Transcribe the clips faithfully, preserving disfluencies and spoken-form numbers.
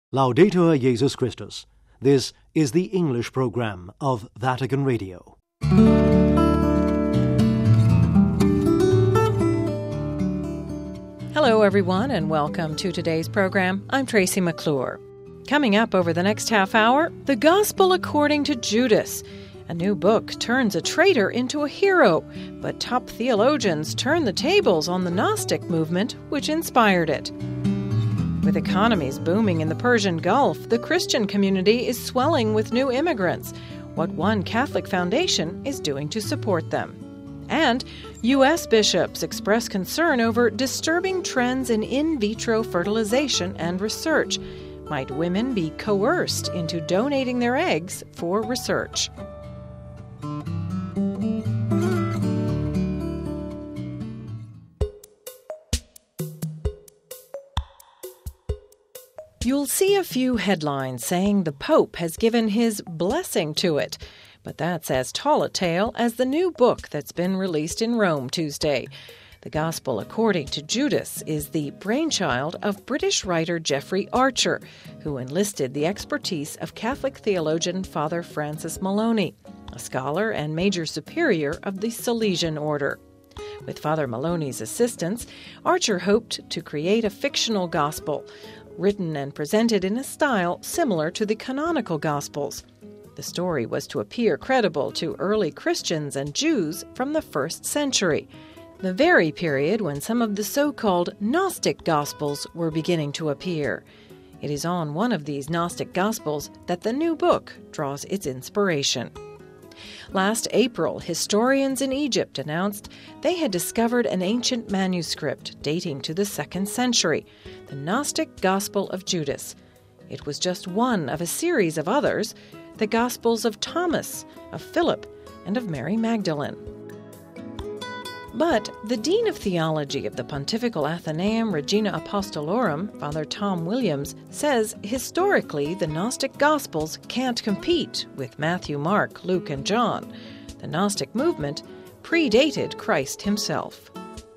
Laudetur Jesus Christus. This is the English program of Vatican Radio. Hello, everyone, and welcome to today's program. I'm Tracy McClure. Coming up over the next half hour, The Gospel According to Judas. A new book turns a traitor into a hero, but top theologians turn the tables on the Gnostic movement, which inspired it. With economies booming in the Persian Gulf, the Christian community is swelling with new immigrants. What one Catholic foundation is doing to support them. And U S bishops express concern over disturbing trends in in vitro fertilization and research. Might women be coerced into donating their eggs for research? You'll see a few headlines saying the Pope has given his blessing to it, but that's as tall a tale as the new book that's been released in Rome Tuesday. The Gospel According to Judas is the brainchild of British writer Jeffrey Archer, who enlisted the expertise of Catholic theologian Father Francis Maloney, a scholar and major superior of the Salesian Order. With Father Maloney's assistance, Archer hoped to create a fictional gospel, written and presented in a style similar to the canonical Gospels. The story was to appear credible to early Christians and Jews from the first century, the very period when some of the so-called Gnostic Gospels were beginning to appear. It is on one of these Gnostic Gospels that the new book draws its inspiration. Last April, historians in Egypt announced they had discovered an ancient manuscript dating to the second century, the Gnostic Gospel of Judas. It was just one of a series of others, the Gospels of Thomas, of Philip, and of Mary Magdalene. But the Dean of Theology of the Pontifical Athenaeum Regina Apostolorum, Father Tom Williams, says historically the Gnostic Gospels can't compete with Matthew, Mark, Luke, and John. The Gnostic movement predated Christ himself.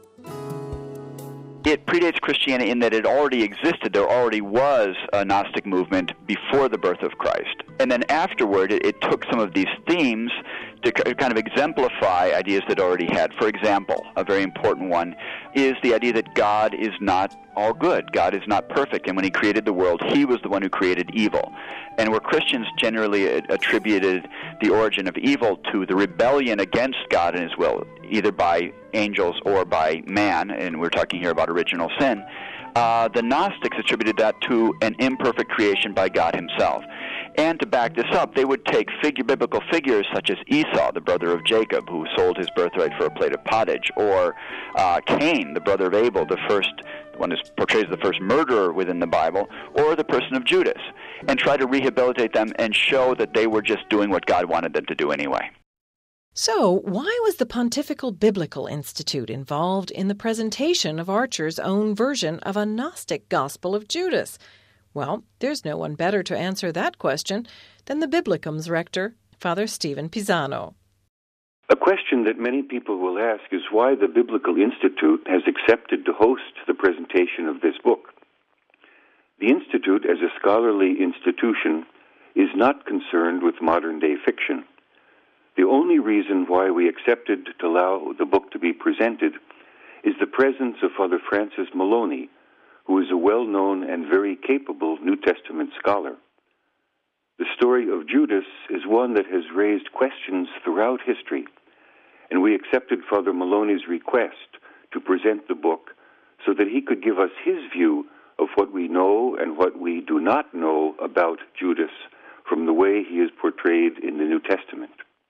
It predates Christianity in that it already existed. There already was a Gnostic movement before the birth of Christ. And then afterward, it, it took some of these themes to kind of exemplify ideas that already had. For example, a very important one is the idea that God is not all good. God is not perfect. And when he created the world, he was the one who created evil. And where Christians generally attributed the origin of evil to the rebellion against God and his will, either by angels or by man, and we're talking here about original sin, uh, the Gnostics attributed that to an imperfect creation by God himself. And to back this up, they would take figure, biblical figures such as Esau, the brother of Jacob, who sold his birthright for a plate of pottage, or uh, Cain, the brother of Abel, the first one who portrays the first murderer within the Bible, or the person of Judas, and try to rehabilitate them and show that they were just doing what God wanted them to do anyway. So, why was the Pontifical Biblical Institute involved in the presentation of Archer's own version of a Gnostic Gospel of Judas? Well, there's no one better to answer that question than the Biblicum's rector, Father Stephen Pisano. A question that many people will ask is why the Biblical Institute has accepted to host the presentation of this book. The Institute, as a scholarly institution, is not concerned with modern-day fiction. The only reason why we accepted to allow the book to be presented is the presence of Father Francis Maloney, who is a well-known and very capable New Testament scholar. The story of Judas is one that has raised questions throughout history, and we accepted Father Maloney's request to present the book so that he could give us his view of what we know and what we do not know about Judas from the way he is portrayed in the New Testament.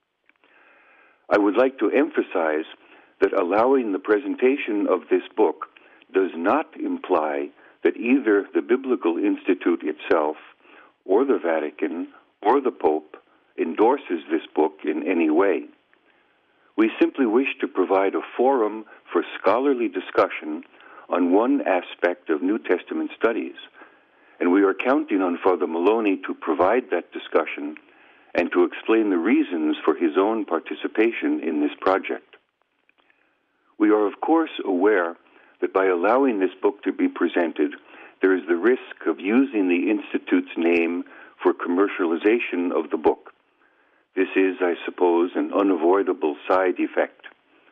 I would like to emphasize that allowing the presentation of this book does not imply that either the Biblical Institute itself or the Vatican or the Pope endorses this book in any way. We simply wish to provide a forum for scholarly discussion on one aspect of New Testament studies, and we are counting on Father Maloney to provide that discussion and to explain the reasons for his own participation in this project. We are, of course, aware that by allowing this book to be presented, there is the risk of using the Institute's name for commercialization of the book. This is, I suppose, an unavoidable side effect.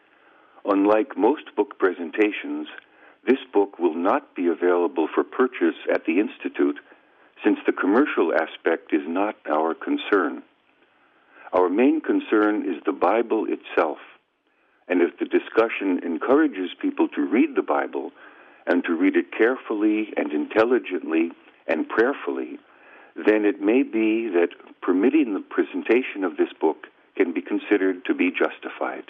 Unlike most book presentations, this book will not be available for purchase at the Institute, since the commercial aspect is not our concern. Our main concern is the Bible itself, and if the discussion encourages people to read the Bible and to read it carefully and intelligently and prayerfully, then it may be that permitting the presentation of this book can be considered to be justified.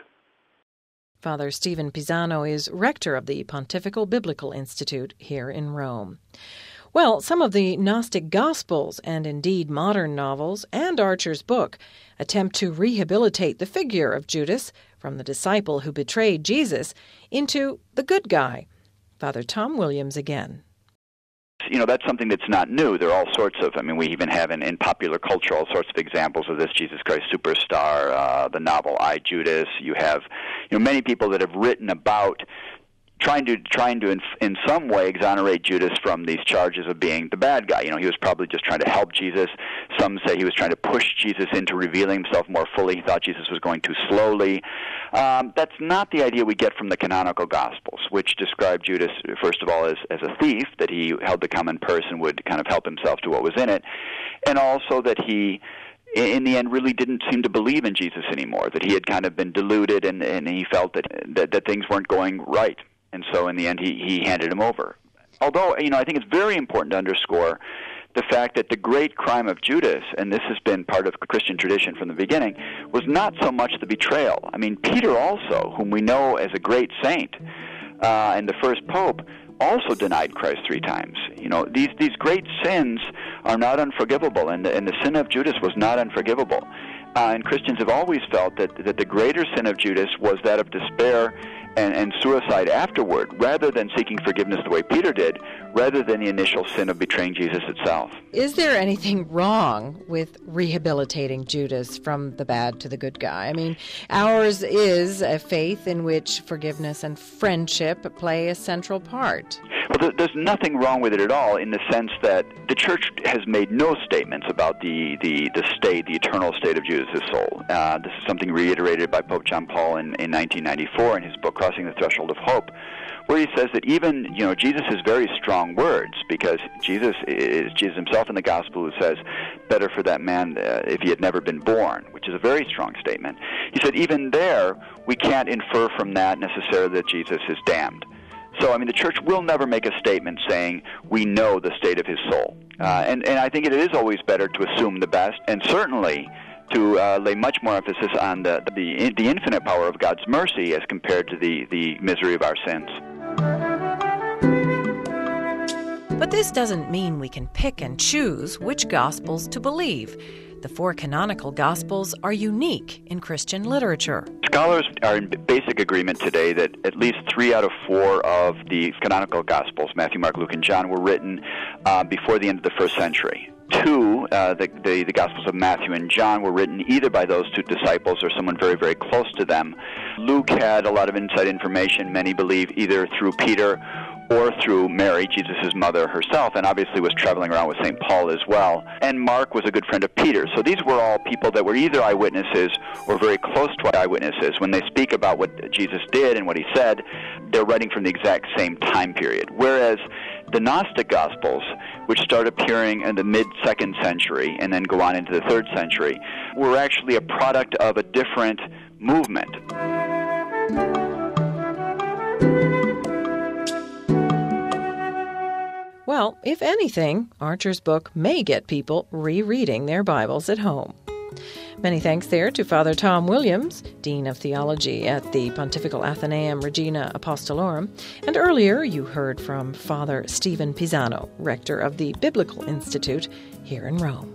Father Stephen Pisano is rector of the Pontifical Biblical Institute here in Rome. Well, some of the Gnostic Gospels, and indeed modern novels, and Archer's book attempt to rehabilitate the figure of Judas from the disciple who betrayed Jesus into the good guy. Father Tom Williams again. You know, that's something that's not new. There are all sorts of, I mean, we even have in, in popular culture all sorts of examples of this. Jesus Christ Superstar, uh, the novel I, Judas. You have, you know, many people that have written about trying to trying to in, in some way exonerate Judas from these charges of being the bad guy. You know, he was probably just trying to help Jesus. Some say he was trying to push Jesus into revealing himself more fully. He thought Jesus was going too slowly. Um, that's not the idea we get from the canonical Gospels, which describe Judas, first of all, as, as a thief, that he held the common purse and would kind of help himself to what was in it, and also that he, in the end, really didn't seem to believe in Jesus anymore, that he had kind of been deluded and, and he felt that, that, that things weren't going right. And so in the end, he, he handed him over. Although, you know, I think it's very important to underscore the fact that the great crime of Judas, and this has been part of Christian tradition from the beginning, was not so much the betrayal. I mean, Peter also, whom we know as a great saint uh, and the first pope, also denied Christ three times. You know, these these great sins are not unforgivable, and the, and the sin of Judas was not unforgivable. Uh, and Christians have always felt that, that the greater sin of Judas was that of despair and, and suicide afterward, rather than seeking forgiveness the way Peter did, rather than the initial sin of betraying Jesus itself. Is there anything wrong with rehabilitating Judas from the bad to the good guy? I mean, ours is a faith in which forgiveness and friendship play a central part. Well, there's nothing wrong with it at all, in the sense that the Church has made no statements about the, the, the state, the eternal state of Judas' soul. Uh, this is something reiterated by Pope John Paul in, in nineteen ninety-four in his book Crossing the Threshold of Hope, where he says that even, you know, Jesus has very strong words, because Jesus is Jesus himself in the Gospel who says, better for that man uh, if he had never been born, which is a very strong statement. He said even there, we can't infer from that necessarily that Jesus is damned. So, I mean, the Church will never make a statement saying we know the state of his soul. Uh, and, and I think it is always better to assume the best, and certainly to uh, lay much more emphasis on the, the the infinite power of God's mercy as compared to the, the misery of our sins. But this doesn't mean we can pick and choose which Gospels to believe. The four canonical Gospels are unique in Christian literature. Scholars are in basic agreement today that at least three out of four of the canonical Gospels, Matthew, Mark, Luke, and John, were written uh, before the end of the first century. Two, uh, the, the, the Gospels of Matthew and John, were written either by those two disciples or someone very, very close to them. Luke had a lot of inside information, many believe, either through Peter or through Mary, Jesus' mother herself, and obviously was traveling around with Saint Paul as well. And Mark was a good friend of Peter. So these were all people that were either eyewitnesses or very close to eyewitnesses. When they speak about what Jesus did and what he said, they're writing from the exact same time period. Whereas the Gnostic Gospels, which start appearing in the mid-second century and then go on into the third century, were actually a product of a different movement. Well, if anything, Archer's book may get people rereading their Bibles at home. Many thanks there to Father Tom Williams, Dean of Theology at the Pontifical Athenaeum Regina Apostolorum, and earlier you heard from Father Stephen Pisano, rector of the Biblical Institute here in Rome.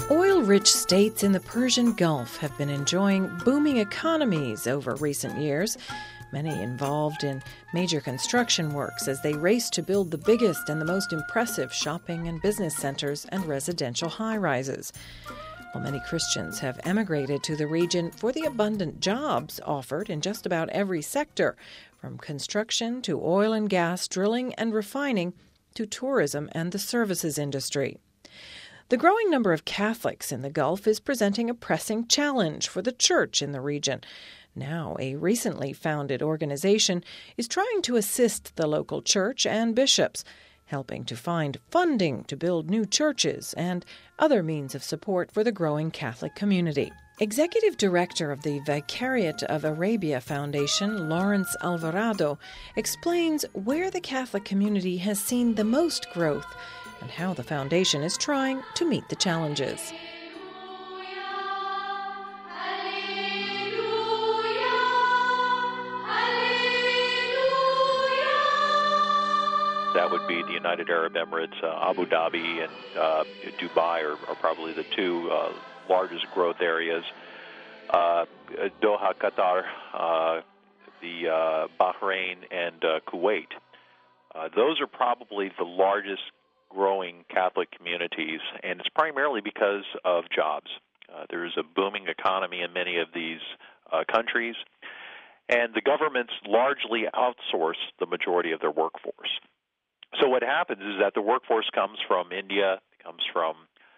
Oil-rich states in the Persian Gulf have been enjoying booming economies over recent years, many involved in major construction works as they race to build the biggest and the most impressive shopping and business centers and residential high-rises. While many Christians have emigrated to the region for the abundant jobs offered in just about every sector, from construction to oil and gas, drilling and refining, to tourism and the services industry. The growing number of Catholics in the Gulf is presenting a pressing challenge for the church in the region. Now, a recently founded organization is trying to assist the local church and bishops, helping to find funding to build new churches and other means of support for the growing Catholic community. Executive Director of the Vicariate of Arabia Foundation, Lawrence Alvarado, explains where the Catholic community has seen the most growth and how the foundation is trying to meet the challenges. That would be the United Arab Emirates, uh, Abu Dhabi, and uh, Dubai are, are probably the two uh, largest growth areas. Uh, Doha, Qatar, uh, the uh, Bahrain, and uh, Kuwait. Uh, those are probably the largest growing Catholic communities, and it's primarily because of jobs. Uh, there's a booming economy in many of these uh, countries, and the governments largely outsource the majority of their workforce. So what happens is that the workforce comes from India, it comes from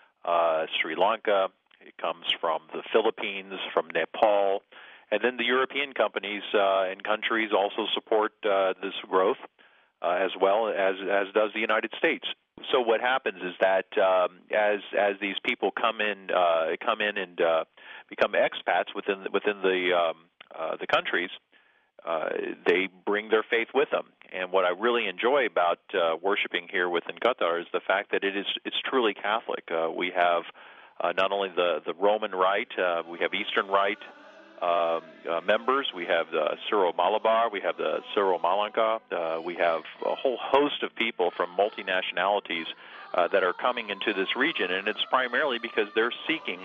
uh, Sri Lanka, it comes from the Philippines, from Nepal, and then the European companies uh, and countries also support uh, this growth uh, as well as as does the United States. So what happens is that um, as as these people come in uh, come in and uh, become expats within within the um, uh, the countries, uh, they bring their faith with them. And what I really enjoy about uh, worshiping here within Qatar is the fact that it is it's truly Catholic. Uh, we have uh, not only the the Roman Rite, uh, we have Eastern Rite uh, uh, members. We have the Syro-Malabar, we have the Syro-Malankar, uh, we have a whole host of people from multinationalities uh, that are coming into this region, and it's primarily because they're seeking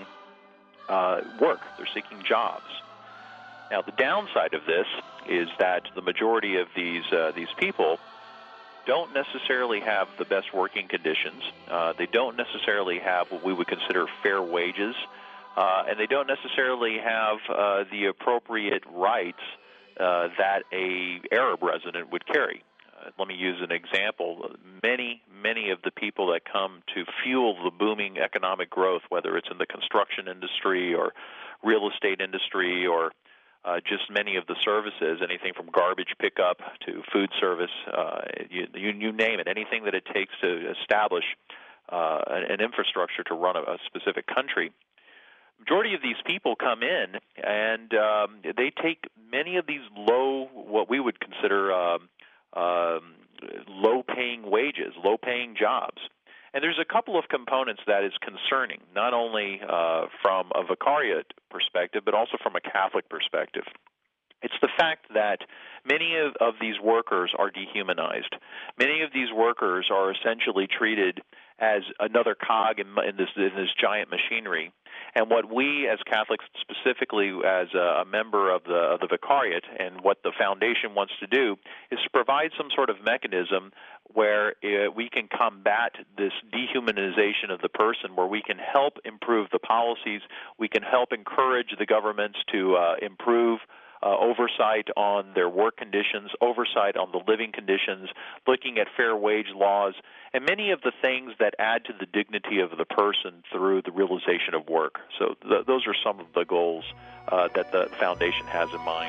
uh, work, they're seeking jobs. Now, the downside of this is that the majority of these uh, these people don't necessarily have the best working conditions. Uh, they don't necessarily have what we would consider fair wages. Uh, and they don't necessarily have uh, the appropriate rights uh, that a Arab resident would carry. Uh, let me use an example. Many, many of the people that come to fuel the booming economic growth, whether it's in the construction industry or real estate industry or uh, just many of the services, anything from garbage pickup to food service, uh, you, you, you name it, anything that it takes to establish uh, an, an infrastructure to run a, a specific country. Majority of these people come in, and um, they take many of these low, what we would consider um, um, low-paying wages, low-paying jobs. And there's a couple of components that is concerning, not only uh, from a vicariate perspective, but also from a Catholic perspective. It's the fact that many of, of these workers are dehumanized. Many of these workers are essentially treated as another cog in, in, this, in this giant machinery. And what we as Catholics, specifically as a, a member of the, of the Vicariate, and what the Foundation wants to do, is to provide some sort of mechanism where uh, we can combat this dehumanization of the person, where we can help improve the policies, we can help encourage the governments to uh, improve Uh, oversight on their work conditions, oversight on the living conditions, looking at fair wage laws, and many of the things that add to the dignity of the person through the realization of work. So th- those are some of the goals uh, that the Foundation has in mind.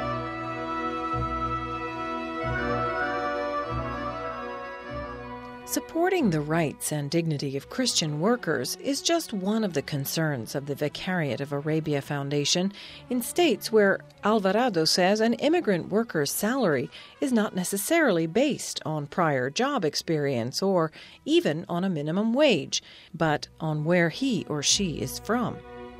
Supporting the rights and dignity of Christian workers is just one of the concerns of the Vicariate of Arabia Foundation in states where Alvarado says an immigrant worker's salary is not necessarily based on prior job experience or even on a minimum wage, but on where he or she is from.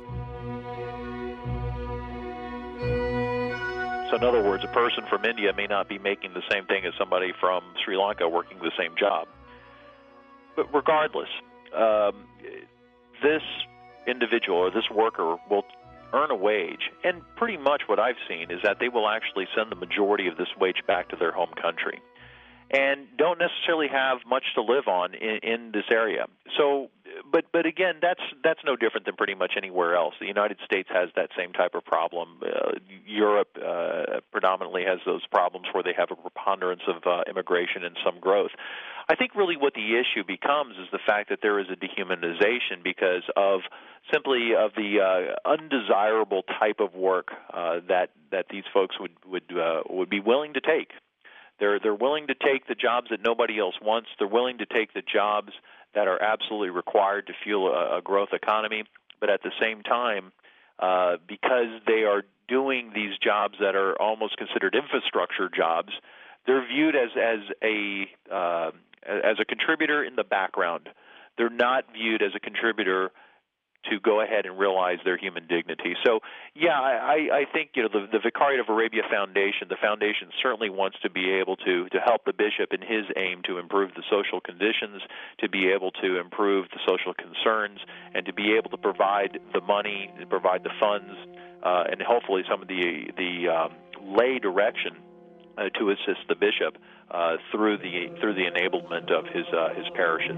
So in other words, a person from India may not be making the same thing as somebody from Sri Lanka working the same job. But regardless, um, this individual or this worker will earn a wage, and pretty much what I've seen is that they will actually send the majority of this wage back to their home country and don't necessarily have much to live on in, in this area. So, but but again, that's that's no different than pretty much anywhere else. The United States has that same type of problem. Uh, Europe uh, predominantly has those problems where they have a preponderance of uh, immigration and some growth. I think really what the issue becomes is the fact that there is a dehumanization because of simply of the uh, undesirable type of work uh, that that these folks would would uh, would be willing to take. They're they're willing to take the jobs that nobody else wants. They're willing to take the jobs that are absolutely required to fuel a, a growth economy. But at the same time, uh, because they are doing these jobs that are almost considered infrastructure jobs, they're viewed as as a uh, as a contributor in the background. They're not viewed as a contributor to go ahead and realize their human dignity. So, yeah, I, I think you know the, the Vicariate of Arabia Foundation, the foundation certainly wants to be able to, to help the bishop in his aim to improve the social conditions, to be able to improve the social concerns, and to be able to provide the money, to provide the funds, uh, and hopefully some of the, the um, lay direction uh, to assist the bishop uh, through the through the enablement of his uh, his parishes.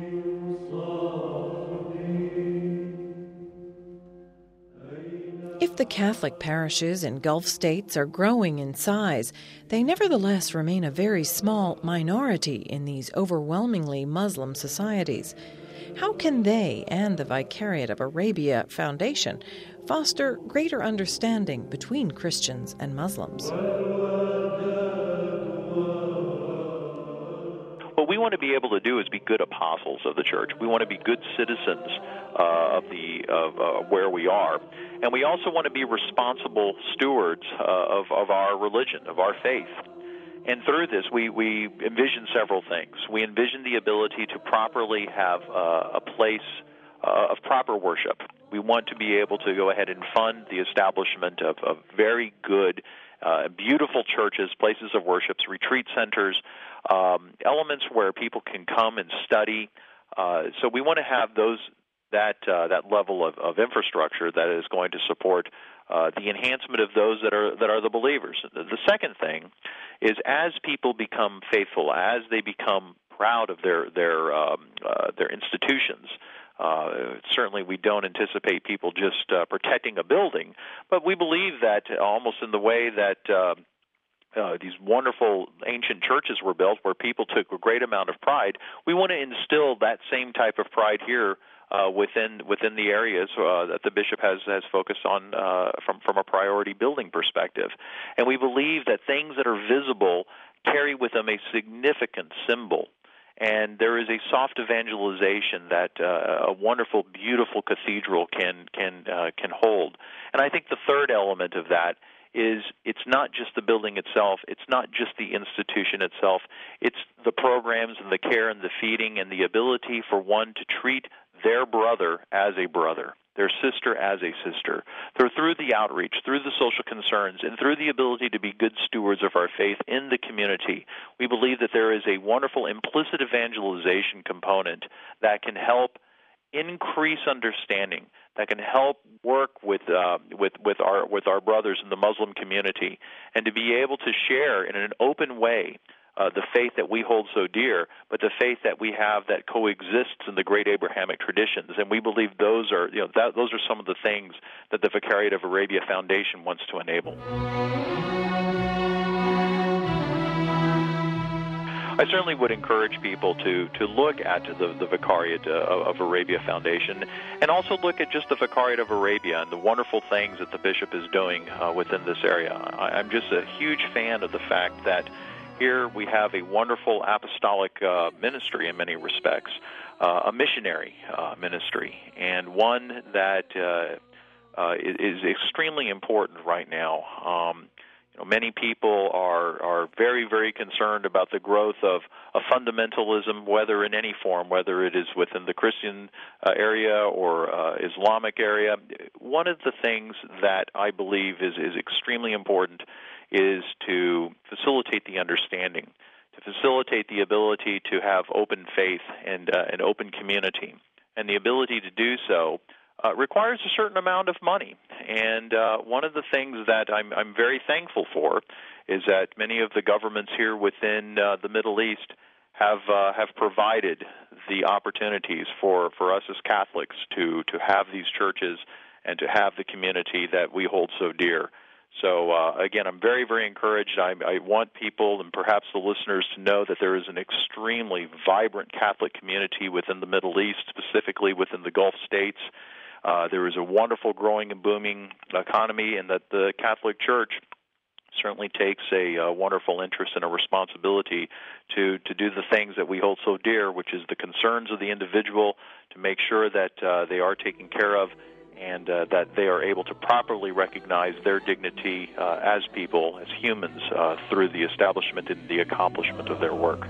If the Catholic parishes in Gulf states are growing in size, they nevertheless remain a very small minority in these overwhelmingly Muslim societies. How can they and the Vicariate of Arabia Foundation foster greater understanding between Christians and Muslims? What we want to be able to do is be good apostles of the church. We want to be good citizens uh, of the of uh, where we are, and we also want to be responsible stewards uh, of of our religion, of our faith. And through this, we we envision several things. We envision the ability to properly have uh, a place uh, of proper worship. We want to be able to go ahead and fund the establishment of, of very good, uh, beautiful churches, places of worship, retreat centers, um, elements where people can come and study. Uh, so we want to have those that uh, that level of, of infrastructure that is going to support uh, the enhancement of those that are that are the believers. The second thing is, as people become faithful, as they become proud of their their um, uh, their institutions. Uh, certainly, we don't anticipate people just uh, protecting a building, but we believe that almost in the way that uh, uh, these wonderful ancient churches were built, where people took a great amount of pride, we want to instill that same type of pride here uh, within within the areas uh, that the bishop has has focused on uh, from from a priority building perspective. And we believe that things that are visible carry with them a significant symbol. And there is a soft evangelization that uh, a wonderful, beautiful cathedral can can uh, can hold. And I think the third element of that is it's not just the building itself, it's not just the institution itself, it's the programs and the care and the feeding and the ability for one to treat their brother as a brother, their sister as a sister, through, through the outreach, through the social concerns, and through the ability to be good stewards of our faith in the community. We believe that there is a wonderful implicit evangelization component that can help increase understanding, that can help work with uh, with with our with our brothers in the Muslim community, and to be able to share in an open way Uh, the faith that we hold so dear, but the faith that we have that coexists in the great Abrahamic traditions. And we believe those are, you know, that, those are some of the things that the Vicariate of Arabia Foundation wants to enable. I certainly would encourage people to, to look at the, the Vicariate uh, of Arabia Foundation, and also look at just the Vicariate of Arabia and the wonderful things that the bishop is doing uh, within this area. I, I'm just a huge fan of the fact that here we have a wonderful apostolic uh, ministry in many respects, uh, a missionary uh, ministry, and one that uh, uh, is extremely important right now. Um, you know, many people are, are very, very concerned about the growth of, of fundamentalism, whether in any form, whether it is within the Christian uh, area or uh, Islamic area. One of the things that I believe is, is extremely important is to facilitate the understanding, to facilitate the ability to have open faith and uh, an open community. And the ability to do so uh, requires a certain amount of money. And uh, one of the things that I'm, I'm very thankful for is that many of the governments here within uh, the Middle East have uh, have provided the opportunities for, for us as Catholics to, to have these churches and to have the community that we hold so dear. So, uh, again, I'm very, very encouraged. I, I want people and perhaps the listeners to know that there is an extremely vibrant Catholic community within the Middle East, specifically within the Gulf states. Uh, there is a wonderful, growing and booming economy, and that the Catholic Church certainly takes a uh, wonderful interest and a responsibility to, to do the things that we hold so dear, which is the concerns of the individual, to make sure that uh, they are taken care of, and uh, that they are able to properly recognize their dignity uh, as people, as humans, uh, through the establishment and the accomplishment of their work.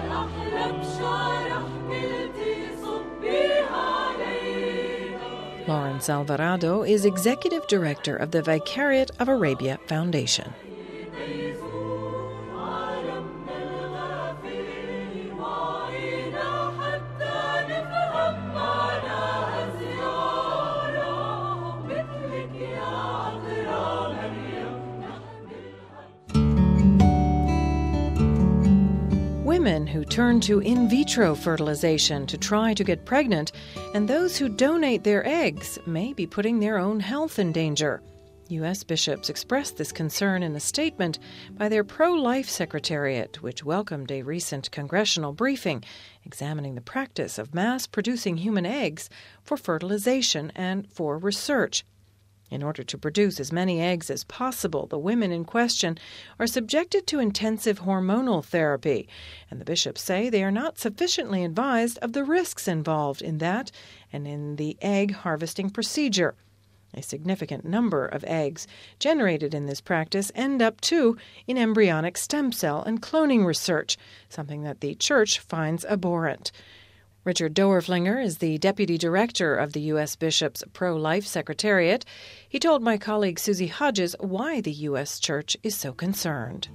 Lawrence Alvarado is Executive Director of the Vicariate of Arabia Foundation. Women who turn to in vitro fertilization to try to get pregnant, and those who donate their eggs may be putting their own health in danger. U S bishops expressed this concern in a statement by their pro-life secretariat, which welcomed a recent congressional briefing examining the practice of mass-producing human eggs for fertilization and for research. In order to produce as many eggs as possible, the women in question are subjected to intensive hormonal therapy, and the bishops say they are not sufficiently advised of the risks involved in that and in the egg harvesting procedure. A significant number of eggs generated in this practice end up, too, in embryonic stem cell and cloning research, something that the Church finds abhorrent. Richard Doerflinger is the Deputy Director of the U S Bishops' Pro-Life Secretariat. He told my colleague Susie Hodges why the U S Church is so concerned.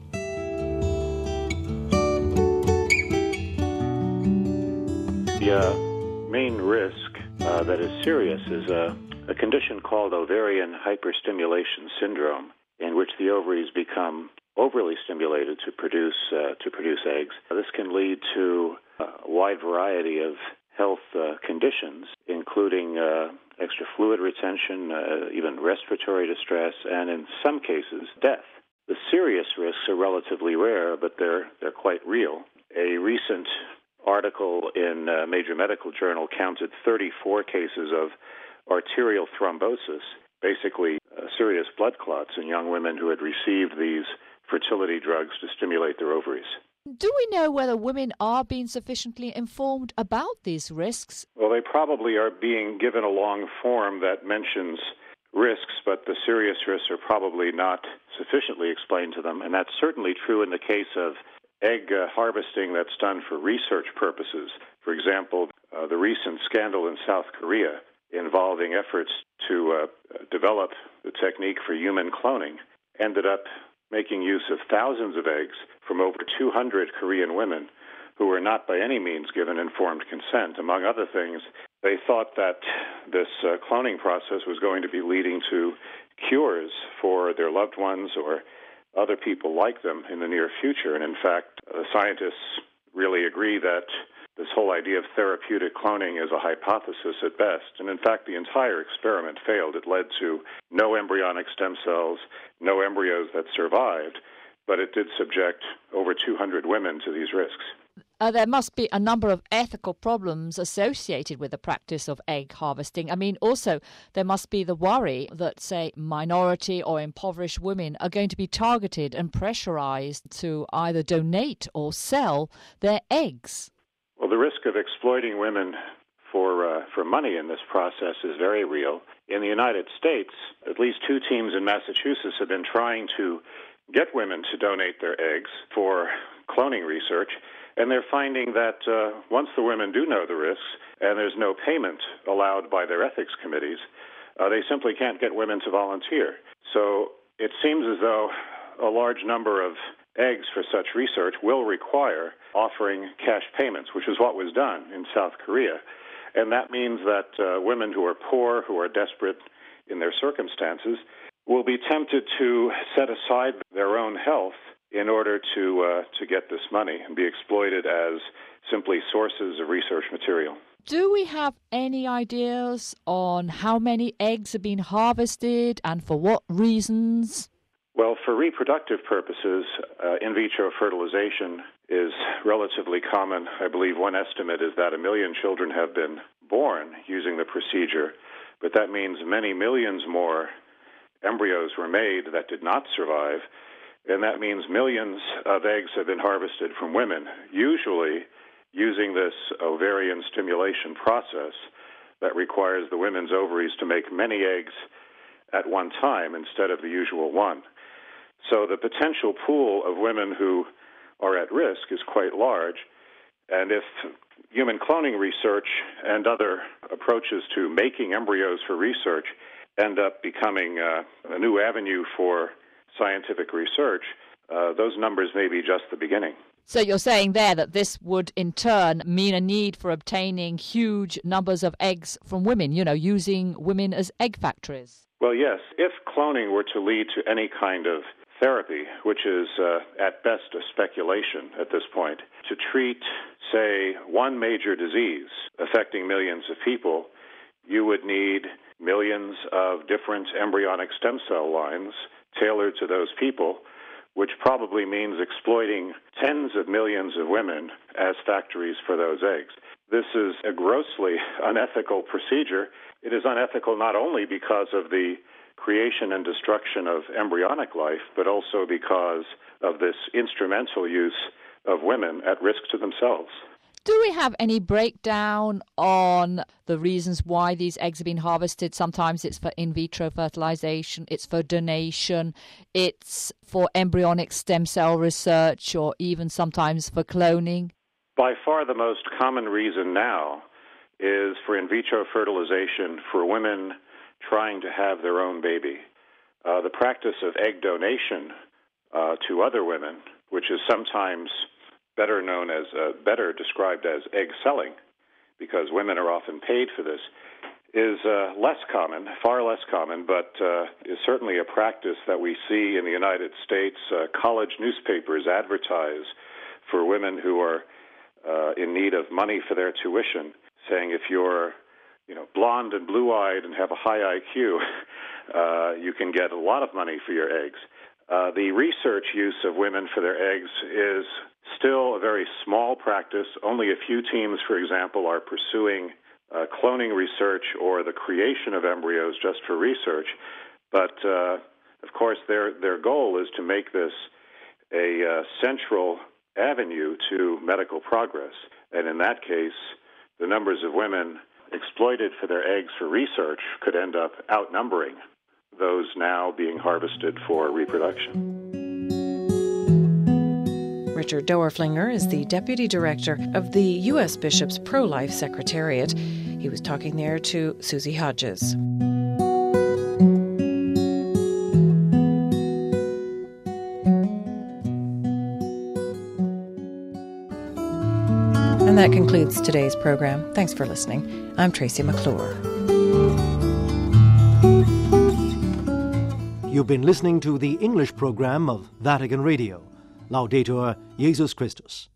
The uh, main risk uh, that is serious is a, a condition called ovarian hyperstimulation syndrome, in which the ovaries become overly stimulated to produce uh, to produce eggs. This can lead to a wide variety of health uh, conditions, including uh, extra fluid retention, uh, even respiratory distress, and in some cases, death. The serious risks are relatively rare, but they're they're quite real. A recent article in a major medical journal counted thirty-four cases of arterial thrombosis, basically uh, serious blood clots in young women who had received these fertility drugs to stimulate their ovaries. Do we know whether women are being sufficiently informed about these risks? Well, they probably are being given a long form that mentions risks, but the serious risks are probably not sufficiently explained to them. And that's certainly true in the case of egg uh, harvesting that's done for research purposes. For example, uh, the recent scandal in South Korea involving efforts to uh, develop the technique for human cloning ended up making use of thousands of eggs from over two hundred Korean women who were not by any means given informed consent. Among other things, they thought that this uh, cloning process was going to be leading to cures for their loved ones or other people like them in the near future. And in fact, uh, scientists really agree that this whole idea of therapeutic cloning is a hypothesis at best. And in fact, the entire experiment failed. It led to no embryonic stem cells, no embryos that survived, but it did subject over two hundred women to these risks. Uh, there must be a number of ethical problems associated with the practice of egg harvesting. I mean, also, there must be the worry that, say, minority or impoverished women are going to be targeted and pressurized to either donate or sell their eggs. Well, the risk of exploiting women for uh, for money in this process is very real. In the United States, at least two teams in Massachusetts have been trying to get women to donate their eggs for cloning research, and they're finding that uh, once the women do know the risks and there's no payment allowed by their ethics committees, uh, they simply can't get women to volunteer. So it seems as though a large number of eggs for such research will require offering cash payments, which is what was done in South Korea. And that means that uh, women who are poor, who are desperate in their circumstances, will be tempted to set aside their own health in order to uh, to get this money and be exploited as simply sources of research material. Do we have any ideas on how many eggs have been harvested and for what reasons? Well, for reproductive purposes, uh, in vitro fertilization is relatively common. I believe one estimate is that a million children have been born using the procedure, but that means many millions more embryos were made that did not survive, and that means millions of eggs have been harvested from women, usually using this ovarian stimulation process that requires the women's ovaries to make many eggs at one time instead of the usual one. So the potential pool of women who are at risk is quite large, and if human cloning research and other approaches to making embryos for research end up becoming uh, a new avenue for scientific research, uh, those numbers may be just the beginning. So you're saying there that this would in turn mean a need for obtaining huge numbers of eggs from women, you know, using women as egg factories? Well, yes. If cloning were to lead to any kind of therapy, which is uh, at best a speculation at this point, to treat, say, one major disease affecting millions of people, you would need millions of different embryonic stem cell lines tailored to those people, which probably means exploiting tens of millions of women as factories for those eggs. This is a grossly unethical procedure. It is unethical not only because of the creation and destruction of embryonic life, but also because of this instrumental use of women at risk to themselves. Do we have any breakdown on the reasons why these eggs have been harvested? Sometimes it's for in vitro fertilization, it's for donation, it's for embryonic stem cell research, or even sometimes for cloning. By far the most common reason now is for in vitro fertilization for women trying to have their own baby. Uh, the practice of egg donation uh, to other women, which is sometimes better known as, uh, better described as egg selling, because women are often paid for this, is uh, less common, far less common, but uh, is certainly a practice that we see in the United States. Uh, college newspapers advertise for women who are uh, in need of money for their tuition, saying if you're you know, blonde and blue-eyed and have a high I Q, uh, you can get a lot of money for your eggs. Uh, the research use of women for their eggs is still a very small practice. Only a few teams, for example, are pursuing uh, cloning research or the creation of embryos just for research. But, uh, of course, their their goal is to make this a uh, central avenue to medical progress. And in that case, the numbers of women exploited for their eggs for research could end up outnumbering those now being harvested for reproduction. Richard Doerflinger is the Deputy Director of the U S Bishops' Pro-Life Secretariat. He was talking there to Susie Hodges. And that concludes today's program. Thanks for listening. I'm Tracy McClure. You've been listening to the English program of Vatican Radio. Laudetur Jesus Christus.